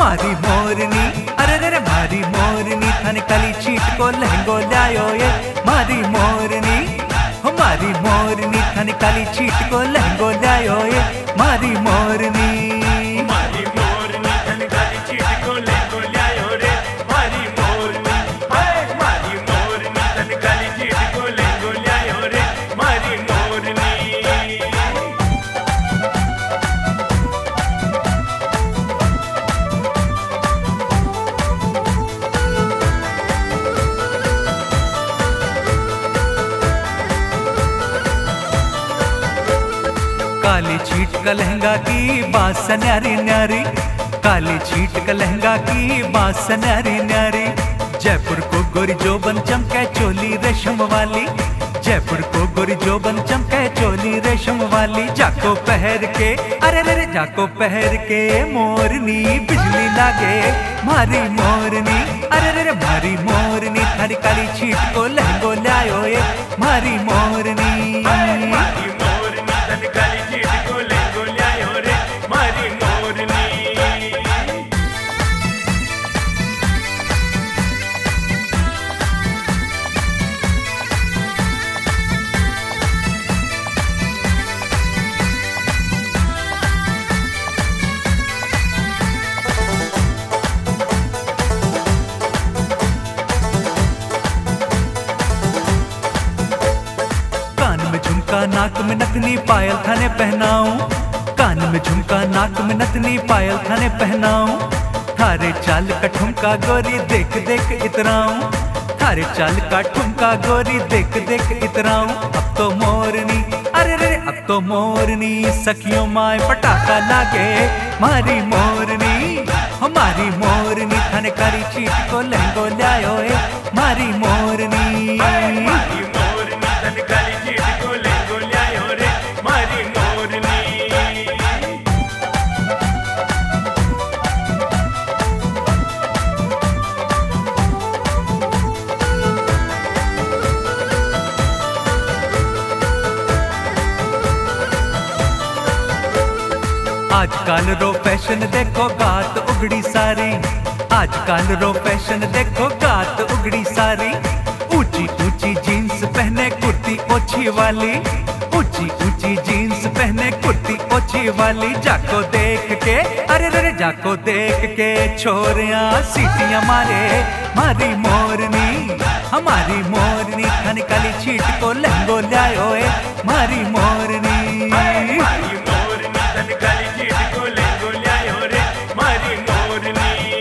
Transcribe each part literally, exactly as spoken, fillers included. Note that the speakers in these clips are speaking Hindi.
मारी मोरनी, अरे रे रे मारी मोरनी थाने काली छीट को लहंगो लायो ये। मारी मोरनी, हो मारी मोरनी थाने काली छीट को लहंगो लायो ये। मारी मोरनी, मारी मोरनी थाने काली छीट को लहंगो लायो रे। मारी मोरनी, हाय मारी मोरनी थाने काली छीट को लहंगो लायो रे। मारी मोरनी। काली छीट का लहंगा की बात न्यारी न्यारी, काली छीट का लहंगा की बात न्यारी न्यारी। जयपुर को गोरी जोबन चमके चोली रेशम वाली, जयपुर को गोरी जोबन चमके चोली रेशम वाली। जाको पहर के, अरे रे रे जाको पहर के मोरनी बिजली लागे। मारी मोरनी, अरे रे रे मारी मोरनी थारी काली छीट को लहंगो लायो ये। मारी मोरनी, मारी मोरनी थाने काली छीट को लहंगो लायो रे। मारी मोरनी। झुमका नाक में नथनी पायल थाने पहनाऊं, कान में झुमका नाक में नथनी पायल थाने पहनाऊं। थारे चाल का ठुमका गोरी देख देख इतराऊं, थारे चाल का ठुमका गोरी देख देख इतराऊं। अब तो मोरनी, अरे रे अब तो मोरनी सखियों माए पटाखा लागे। मारी मोरनी, हमारी मोरनी थाने काली छीट को लहंगो लायो ए। मारी मोरनी, मारी मोरनी थाने काली छीट को लहंगो लायो रे। मारी मोरनी। आजकल रो फैशन देखो गात उगड़ी सारी, आजकल रो फैशन देखो गात उगड़ी सारी। ऊंची ऊंची जीन्स पहने कुर्ती ओछी वाली, ऊंची ऊंची जीन्स पहने कुर्ती ओछी वाली। जाको देख के, अरे रे जाको देख के छोरियां सीटियां मारे। मारी मोरनी, हमारी मोरनी थाने काली छीट को लहंगो लायो ए। मारी मोरनी, मारी मोरनी थाने काली छीट को लहंगो लायो रे। मारी मोरनी।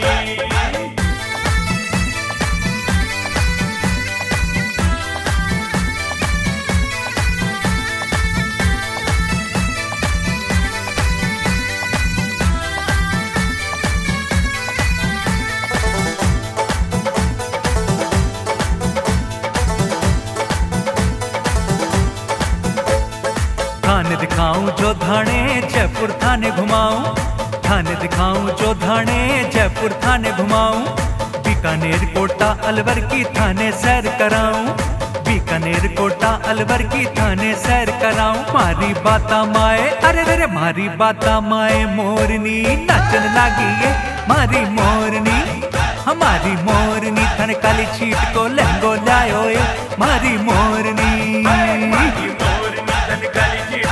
थाने दिखाऊं जो धाने जयपुर थाने घुमाऊं, थाने दिखाऊं जो धाने जयपुर थाने घुमाऊं। बीकानेर कोटा अलवर की थाने सैर कराऊं, बीकानेर कोटा अलवर की थाने सैर कराऊं। मारी बाता माए, अरे रे रे मारी बाता माए मोरनी नाचन लागी है। मारी मोरनी, हमारी मोरनी थाने काली छीट को लहंगो लायो ए। मारी मोरनी, मारी मोरनी थाने काली छीट